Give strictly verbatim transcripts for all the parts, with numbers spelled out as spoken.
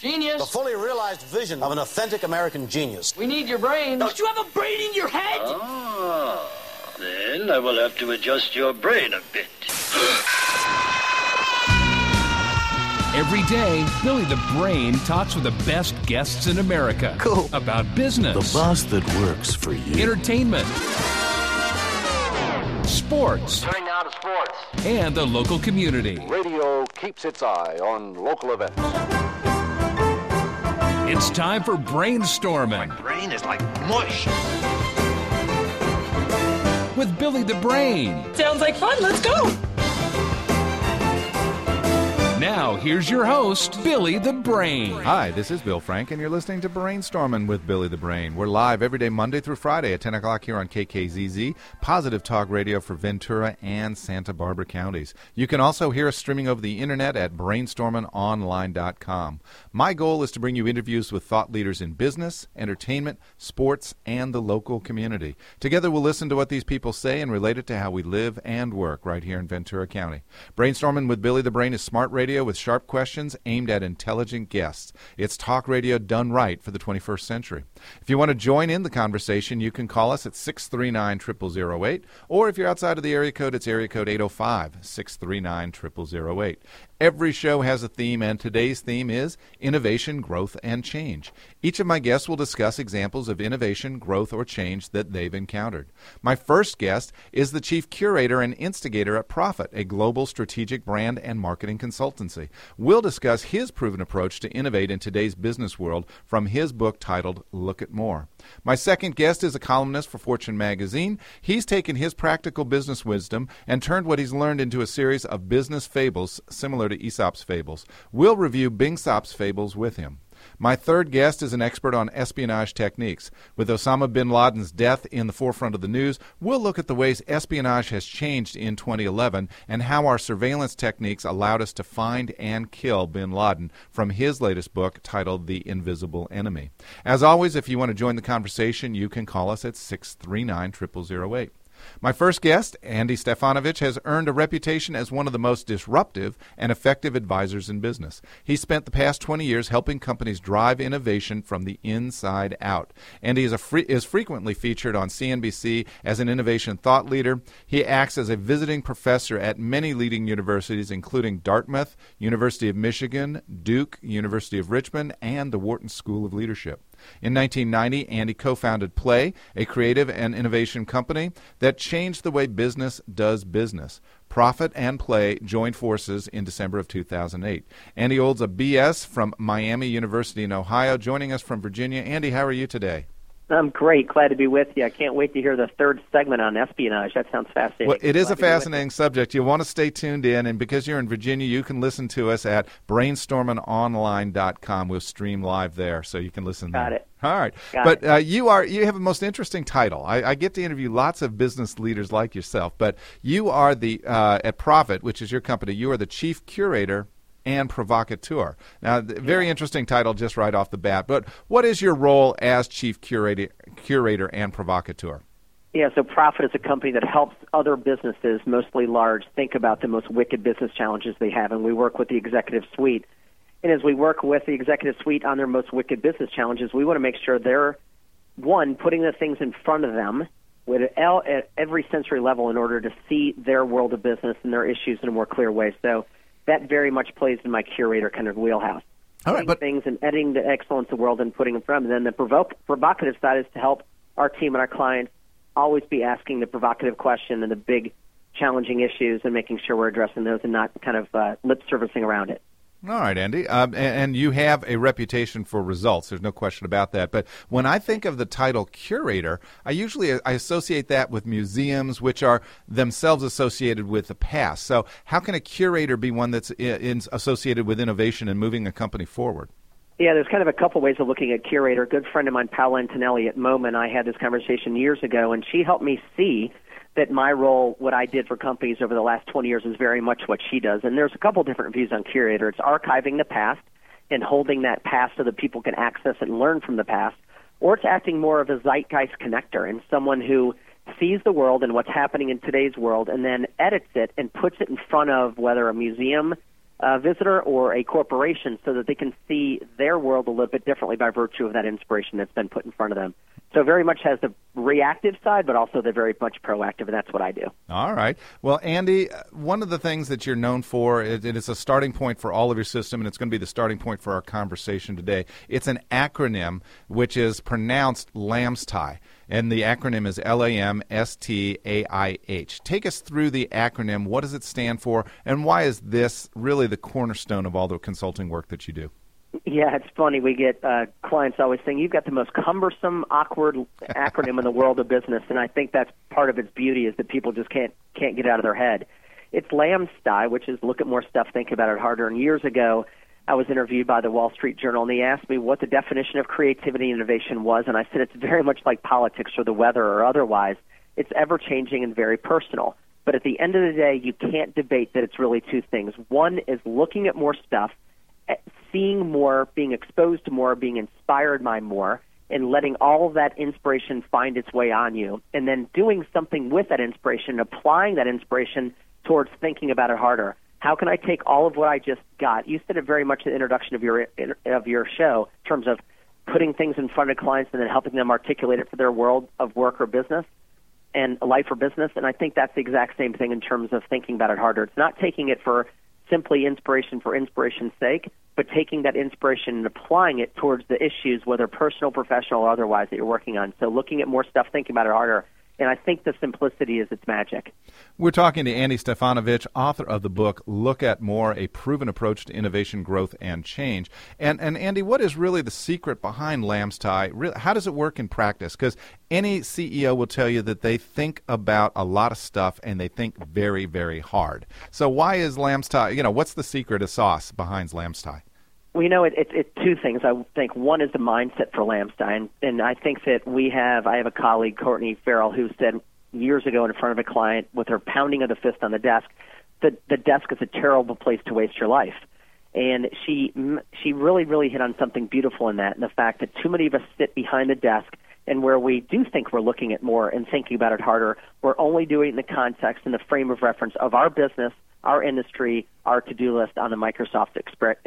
Genius. The fully realized vision of an authentic American genius. We need your brain. Don't you have a brain in your head? Ah, then I will have to adjust your brain a bit. Every day, Billy the Brain talks with the best guests in America. Cool. About business. The boss that works for you. Entertainment. Sports. Turning now to sports. And the local community. Radio keeps its eye on local events. It's time for Brainstorming. My brain is like mush. With Billy the Brain. Sounds like fun. Let's go. Now, here's your host, Billy the Brain. Hi, this is Bill Frank, and you're listening to Brainstorming with Billy the Brain. We're live every day, Monday through Friday at ten o'clock here on K K Z Z, Positive Talk Radio for Ventura and Santa Barbara counties. You can also hear us streaming over the internet at brainstorming online dot com. My goal is to bring you interviews with thought leaders in business, entertainment, sports, and the local community. Together, we'll listen to what these people say and relate it to how we live and work right here in Ventura County. Brainstorming with Billy the Brain is smart radio with sharp questions aimed at intelligent guests. It's talk radio done right for the twenty-first century. If you want to join in the conversation, you can call us at six three nine, zero zero zero eight, or if you're outside of the area code, it's area code eight oh five, six three nine, zero zero zero eight. Every show has a theme, and today's theme is innovation, growth, and change. Each of my guests will discuss examples of innovation, growth, or change that they've encountered. My first guest is the chief curator and instigator at Profit, a global strategic brand and marketing consultancy. We'll discuss his proven approach to innovate in today's business world from his book titled Look at More. My second guest is a columnist for Fortune magazine. He's taken his practical business wisdom and turned what he's learned into a series of business fables similar to Aesop's fables. We'll review Bingsop's fables with him. My third guest is an expert on espionage techniques. With Osama bin Laden's death in the forefront of the news, we'll look at the ways espionage has changed in twenty eleven and how our surveillance techniques allowed us to find and kill bin Laden from his latest book titled The Invisible Enemy. As always, if you want to join the conversation, you can call us at six three nine, zero zero zero eight. My first guest, Andy Stefanovich, has earned a reputation as one of the most disruptive and effective advisors in business. He spent the past twenty years helping companies drive innovation from the inside out. Andy is, a free, is frequently featured on C N B C as an innovation thought leader. He acts as a visiting professor at many leading universities, including Dartmouth, University of Michigan, Duke, University of Richmond, and the Wharton School of Leadership. In nineteen ninety, Andy co-founded Play, a creative and innovation company that changed the way business does business. Profit and Play joined forces in December of two thousand eight. Andy holds a B S from Miami University in Ohio, joining us from Virginia. Andy, how are you today? I'm great. Glad to be with you. I can't wait to hear the third segment on espionage. That sounds fascinating. Well, it is Glad a fascinating subject. You'll want to stay tuned in, and because you're in Virginia, you can listen to us at brainstorming online dot com. We'll stream live there, so you can listen Got there. it. All right. Got but it. Uh, you are you have a most interesting title. I, I get to interview lots of business leaders like yourself, but you are the, uh, at Profit, which is your company, you are the chief curator and provocateur. Now, very interesting title just right off the bat. But what is your role as chief curator, curator and provocateur? Yeah, so Profit is a company that helps other businesses, mostly large, think about the most wicked business challenges they have, and we work with the executive suite. And as we work with the executive suite on their most wicked business challenges, we want to make sure they're, one, putting the things in front of them with at every sensory level in order to see their world of business and their issues in a more clear way. So that very much plays in my curator kind of wheelhouse. All right, but things and editing the excellence of the world and putting them from. And then the provoke, provocative side is to help our team and our clients always be asking the provocative question and the big challenging issues and making sure we're addressing those and not kind of uh, lip servicing around it. All right, Andy. Um, and, and you have a reputation for results. There's no question about that. But when I think of the title curator, I usually I associate that with museums, which are themselves associated with the past. So how can a curator be one that's in, in, associated with innovation and moving a company forward? Yeah, there's kind of a couple ways of looking at curator. A good friend of mine, Paola Antonelli at Moment, I had this conversation years ago, and she helped me see that my role, what I did for companies over the last twenty years, is very much what she does. And there's a couple different views on curator. It's archiving the past and holding that past so that people can access and learn from the past, or it's acting more of a zeitgeist connector and someone who sees the world and what's happening in today's world and then edits it and puts it in front of whether a museum, uh, visitor or a corporation so that they can see their world a little bit differently by virtue of that inspiration that's been put in front of them. So very much has the reactive side, but also the very much proactive, and that's what I do. All right. Well, Andy, one of the things that you're known for, it, it is a starting point for all of your system, and it's going to be the starting point for our conversation today. It's an acronym which is pronounced LAMSTAI, and the acronym is L A M S T A I H. Take us through the acronym. What does it stand for, and why is this really the cornerstone of all the consulting work that you do? Yeah, it's funny. We get uh, clients always saying, you've got the most cumbersome, awkward acronym in the world of business, and I think that's part of its beauty is that people just can't can't get it out of their head. It's LAMSTAI, which is look at more stuff, think about it harder. And years ago, I was interviewed by the Wall Street Journal, and they asked me what the definition of creativity and innovation was, and I said it's very much like politics or the weather or otherwise. It's ever-changing and very personal. But at the end of the day, you can't debate that it's really two things. One is looking at more stuff, seeing more, being exposed to more, being inspired by more, and letting all of that inspiration find its way on you, and then doing something with that inspiration, applying that inspiration towards thinking about it harder. How can I take all of what I just got? You said it very much in the introduction of your of your show in terms of putting things in front of clients and then helping them articulate it for their world of work or business and life or business, and I think that's the exact same thing in terms of thinking about it harder. It's not taking it for simply inspiration for inspiration's sake, but taking that inspiration and applying it towards the issues, whether personal, professional, or otherwise, that you're working on. So looking at more stuff, thinking about it harder. And I think the simplicity is its magic. We're talking to Andy Stefanovic, author of the book, Look at More, A Proven Approach to Innovation, Growth, and Change. And, and Andy, what is really the secret behind LAMSTAI? How does it work in practice? Because any C E O will tell you that they think about a lot of stuff and they think very, very hard. So why is LAMSTAI, you know, what's the secret of sauce behind LAMSTAI? Well, you know, it's it, it, two things. I think one is the mindset for LAMSTAI, and, and I think that we have, I have a colleague, Courtney Farrell, who said years ago in front of a client with her pounding of the fist on the desk, that the desk is a terrible place to waste your life. And she she really, really hit on something beautiful in that, and the fact that too many of us sit behind the desk, and where we do think we're looking at more and thinking about it harder, we're only doing it in the context and the frame of reference of our business, our industry, our to-do list on the Microsoft Express,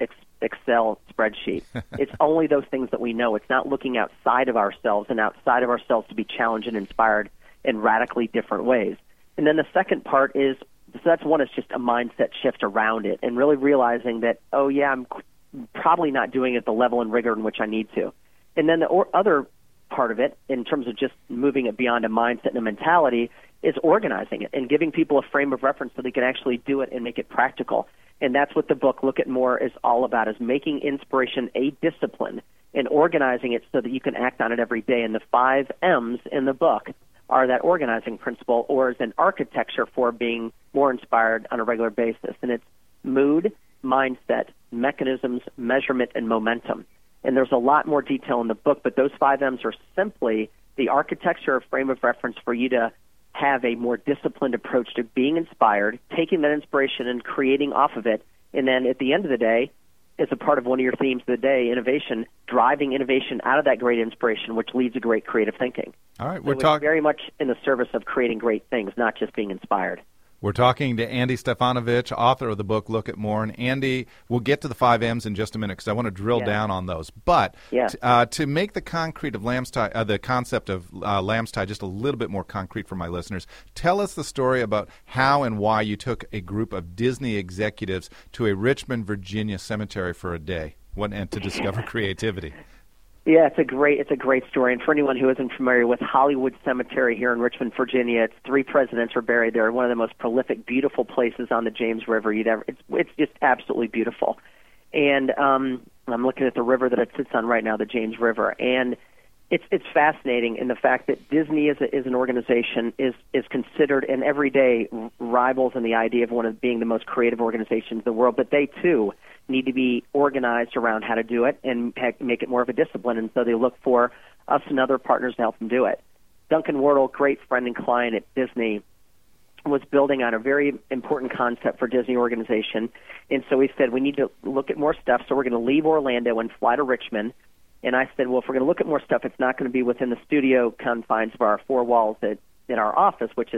Excel spreadsheet. It's only those things that we know. It's not looking outside of ourselves and outside of ourselves to be challenged and inspired in radically different ways. And then the second part is, so that's one, is just a mindset shift around it and really realizing that, oh, yeah, I'm probably not doing it at the level and rigor in which I need to. And then the or- other part of it, in terms of just moving it beyond a mindset and a mentality, is organizing it and giving people a frame of reference so they can actually do it and make it practical. And that's what the book, Look at More, is all about, is making inspiration a discipline and organizing it so that you can act on it every day. And the five M's in the book are that organizing principle, or is an architecture for being more inspired on a regular basis. And it's mood, mindset, mechanisms, measurement, and momentum. And there's a lot more detail in the book, but those five M's are simply the architecture or frame of reference for you to have a more disciplined approach to being inspired, taking that inspiration and creating off of it, and then at the end of the day, as a part of one of your themes of the day, innovation, driving innovation out of that great inspiration, which leads to great creative thinking. All right, so we're talking very much in the service of creating great things, not just being inspired. We're talking to Andy Stefanovic, author of the book Look at More. And Andy, we'll get to the five M's in just a minute because I want to drill yeah. down on those. But yeah. t- uh, to make the concrete of LAMSTAI, uh, the concept of uh, LAMSTAI just a little bit more concrete for my listeners, tell us the story about how and why you took a group of Disney executives to a Richmond, Virginia cemetery for a day what, and to discover creativity. Yeah, it's a great it's a great story. And for anyone who isn't familiar with Hollywood Cemetery here in Richmond, Virginia, it's three presidents are buried there. One of the most prolific, beautiful places on the James River you'd ever. It's it's just absolutely beautiful. And um, I'm looking at the river that it sits on right now, the James River, and it's it's fascinating in the fact that Disney is a, is an organization is is considered and every day rivals in the idea of one of being the most creative organizations in the world. But they too need to be organized around how to do it and make it more of a discipline. And so they look for us and other partners to help them do it. Duncan Wardle, great friend and client at Disney, was building on a very important concept for Disney organization. And so he said, we need to look at more stuff. So we're going to leave Orlando and fly to Richmond. And I said, well, if we're going to look at more stuff, it's not going to be within the studio confines of our four walls at, in our office, which is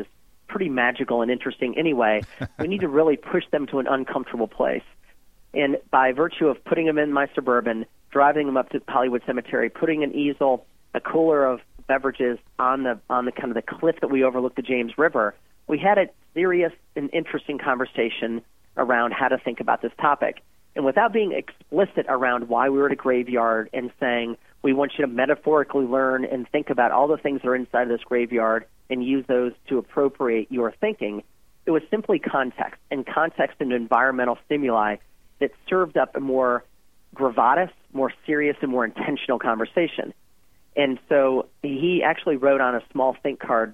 pretty magical and interesting anyway. We need to really push them to an uncomfortable place. And by virtue of putting them in my Suburban, driving them up to Hollywood Cemetery, putting an easel, a cooler of beverages on the on the kind of the cliff that we overlook the James River, we had a serious and interesting conversation around how to think about this topic. And without being explicit around why we were at a graveyard and saying, we want you to metaphorically learn and think about all the things that are inside of this graveyard and use those to appropriate your thinking, it was simply context, and context and environmental stimuli that served up a more gravatus, more serious, and more intentional conversation. And so he actually wrote on a small think card,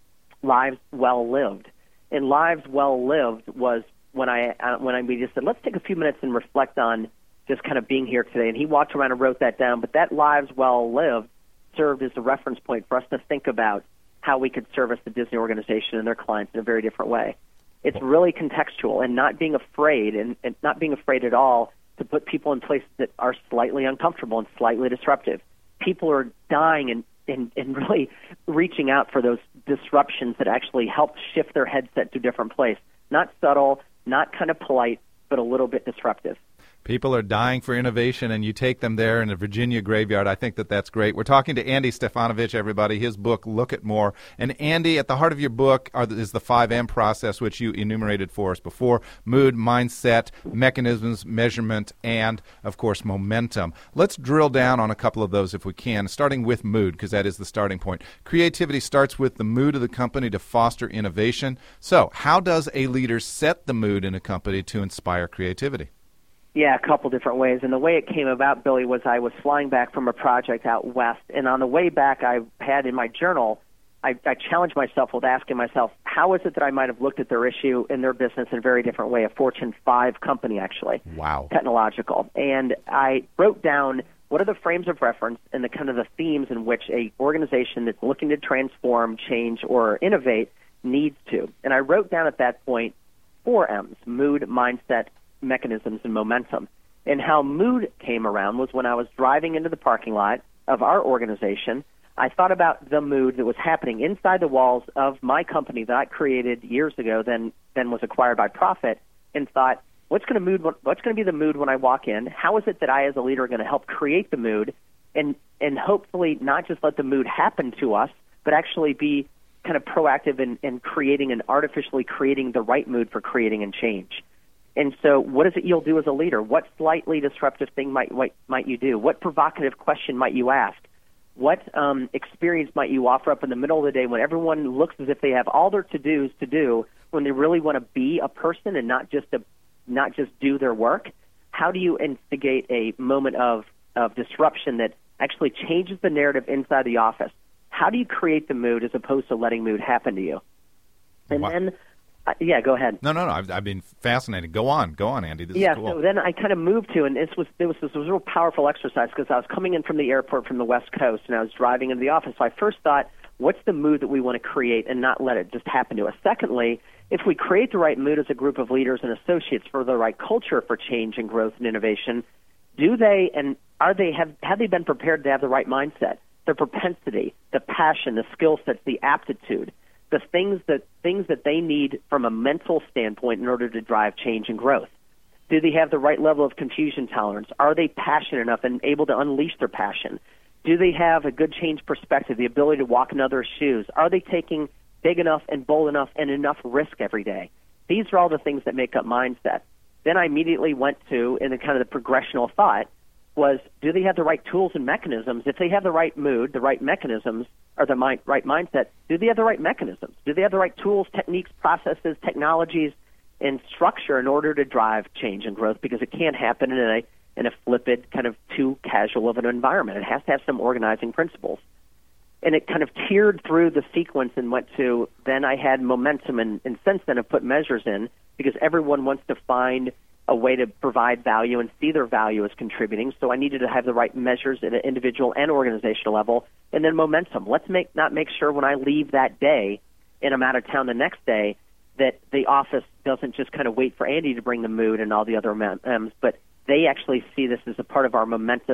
lives well lived. And lives well lived was when I uh, when I we just said, let's take a few minutes and reflect on just kind of being here today. And he walked around and wrote that down. But that lives well lived served as a reference point for us to think about how we could service the Disney organization and their clients in a very different way. It's really contextual, and not being afraid, and, and not being afraid at all to put people in places that are slightly uncomfortable and slightly disruptive. People are dying and, and, and really reaching out for those disruptions that actually help shift their headset to a different place. Not subtle, not kind of polite, but a little bit disruptive. People are dying for innovation, and you take them there in a Virginia graveyard. I think that that's great. We're talking to Andy Stefanovich, everybody. His book, Look at More. And, Andy, at the heart of your book are the, is the five M process, which you enumerated for us before: mood, mindset, mechanisms, measurement, and, of course, momentum. Let's drill down on a couple of those if we can, starting with mood, because that is the starting point. Creativity starts with the mood of the company to foster innovation. So how does a leader set the mood in a company to inspire creativity? Yeah, a couple different ways. And the way it came about, Billy, was I was flying back from a project out west, and on the way back I had in my journal, I, I challenged myself with asking myself, how is it that I might have looked at their issue in their business in a very different way, a Fortune five company, actually. Wow. Technological. And I wrote down what are the frames of reference and the kind of the themes in which a organization that's looking to transform, change, or innovate needs to. And I wrote down at that point four M's: mood, mindset, mechanisms, and momentum. And how mood came around was when I was driving into the parking lot of our organization, I thought about the mood that was happening inside the walls of my company that I created years ago, then then was acquired by Profit, and thought, what's going to mood? What's going to be the mood when I walk in? How is it that I, as a leader, are going to help create the mood, and and hopefully not just let the mood happen to us, but actually be kind of proactive in, in creating and artificially creating the right mood for creating and change. And so what is it you'll do as a leader? What slightly disruptive thing might might, might you do? What provocative question might you ask? What um, experience might you offer up in the middle of the day when everyone looks as if they have all their to-dos to do, when they really want to be a person and not just a, not just do their work? How do you instigate a moment of, of disruption that actually changes the narrative inside the office? How do you create the mood as opposed to letting mood happen to you? And wow. then... Uh, yeah, go ahead. No, no, no. I've, I've been fascinated. Go on. Go on, Andy. This yeah, is cool. So then I kind of moved to, and this was, this was, this was a real powerful exercise because I was coming in from the airport from the West Coast, and I was driving into the office. So I first thought, what's the mood that we want to create and not let it just happen to us? Secondly, if we create the right mood as a group of leaders and associates for the right culture for change and growth and innovation, do they and are they have, have they been prepared to have the right mindset, the propensity, the passion, the skill sets, the aptitude, the things that things that they need from a mental standpoint in order to drive change and growth? Do they have the right level of confusion tolerance? Are they passionate enough and able to unleash their passion? Do they have a good change perspective, the ability to walk in others' shoes? Are they taking big enough and bold enough and enough risk every day? These are all the things that make up mindset. Then I immediately went to, in the kind of the progressional thought, was do they have the right tools and mechanisms? If they have the right mood, the right mechanisms, or the mind, right mindset, do they have the right mechanisms? Do they have the right tools, techniques, processes, technologies, and structure in order to drive change and growth? Because it can't happen in a in a flippant, kind of too casual of an environment. It has to have some organizing principles. And it kind of tiered through the sequence and went to, then I had momentum, and, and since then I've put measures in because everyone wants to find a way to provide value and see their value as contributing. So I needed to have the right measures at an individual and organizational level. And then momentum. Let's make not make sure when I leave that day and I'm out of town the next day that the office doesn't just kind of wait for Andy to bring the mood and all the other M's, but they actually see this as a part of our momentous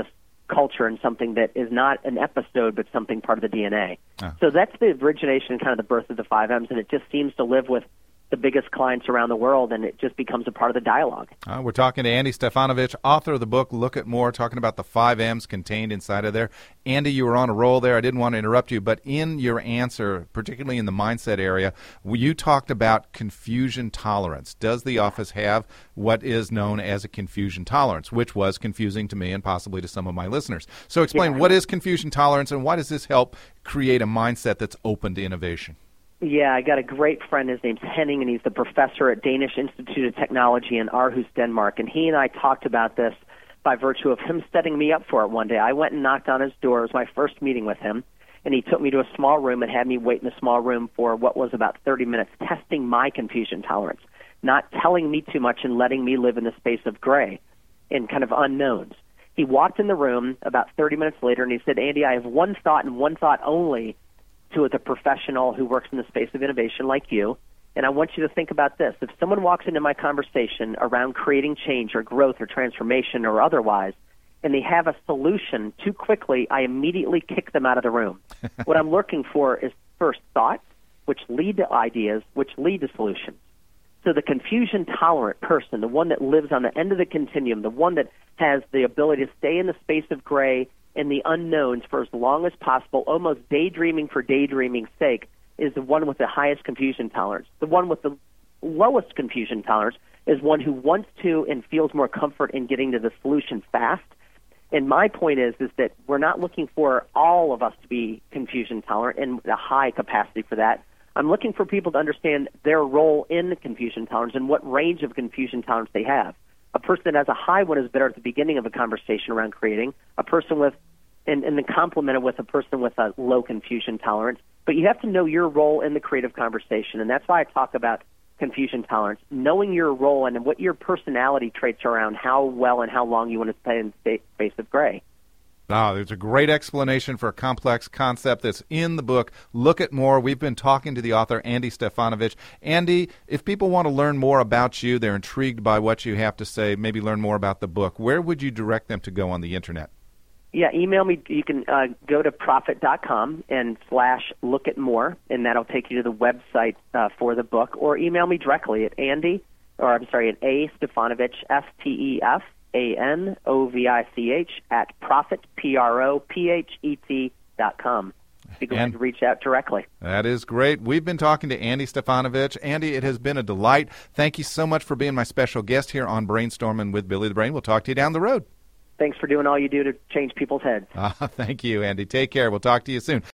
culture and something that is not an episode but something part of the D N A. Oh. So that's the origination and kind of the birth of the five M's, and it just seems to live with the biggest clients around the world, and it just becomes a part of the dialogue. Uh, we're talking to Andy Stefanovich, author of the book Look at More, talking about the five M's contained inside of there. Andy, you were on a roll there. I didn't want to interrupt you, but in your answer, particularly in the mindset area, you talked about confusion tolerance. Does the office have what is known as a confusion tolerance, which was confusing to me and possibly to some of my listeners? So explain, Yeah. what is confusion tolerance, and why does this help create a mindset that's open to innovation? Yeah, I got a great friend. His name's Henning, and he's the professor at Danish Institute of Technology in Aarhus, Denmark. And he and I talked about this by virtue of him setting me up for it one day. I went and knocked on his door. It was my first meeting with him, and he took me to a small room and had me wait in a small room for what was about thirty minutes, testing my confusion tolerance, not telling me too much and letting me live in the space of gray and kind of unknowns. He walked in the room about thirty minutes later, and he said, Andy, I have one thought and one thought only to the professional who works in the space of innovation like you, and I want you to think about this. If someone walks into my conversation around creating change or growth or transformation or otherwise, and they have a solution too quickly, I immediately kick them out of the room. What I'm looking for is first thoughts, which lead to ideas, which lead to solutions. So the confusion-tolerant person, the one that lives on the end of the continuum, the one that has the ability to stay in the space of gray and the unknowns for as long as possible, almost daydreaming for daydreaming's sake, is the one with the highest confusion tolerance. The one with the lowest confusion tolerance is one who wants to and feels more comfort in getting to the solution fast. And my point is, is that we're not looking for all of us to be confusion tolerant and a high capacity for that. I'm looking for people to understand their role in confusion tolerance and what range of confusion tolerance they have. A person that has a high one is better at the beginning of a conversation around creating. A person with, and, and then complement it with a person with a low confusion tolerance. But you have to know your role in the creative conversation, and that's why I talk about confusion tolerance, knowing your role and what your personality traits are around how well and how long you want to stay in the space of gray. Oh, there's a great explanation for a complex concept that's in the book. Look at More. We've been talking to the author, Andy Stefanovich. Andy, if people want to learn more about you, they're intrigued by what you have to say, maybe learn more about the book, where would you direct them to go on the Internet? Yeah, email me. You can uh, go to profit dot com and slash look at more, and that'll take you to the website uh, for the book, or email me directly at Andy, or I'm sorry, at A. Stefanovich, S T E F A N O V I C H, at profit, P R O P H E T dot com. Be glad to reach out directly. That is great. We've been talking to Andy Stefanovich. Andy, it has been a delight. Thank you so much for being my special guest here on Brainstorming with Billy the Brain. We'll talk to you down the road. Thanks for doing all you do to change people's heads. Uh, thank you, Andy. Take care. We'll talk to you soon.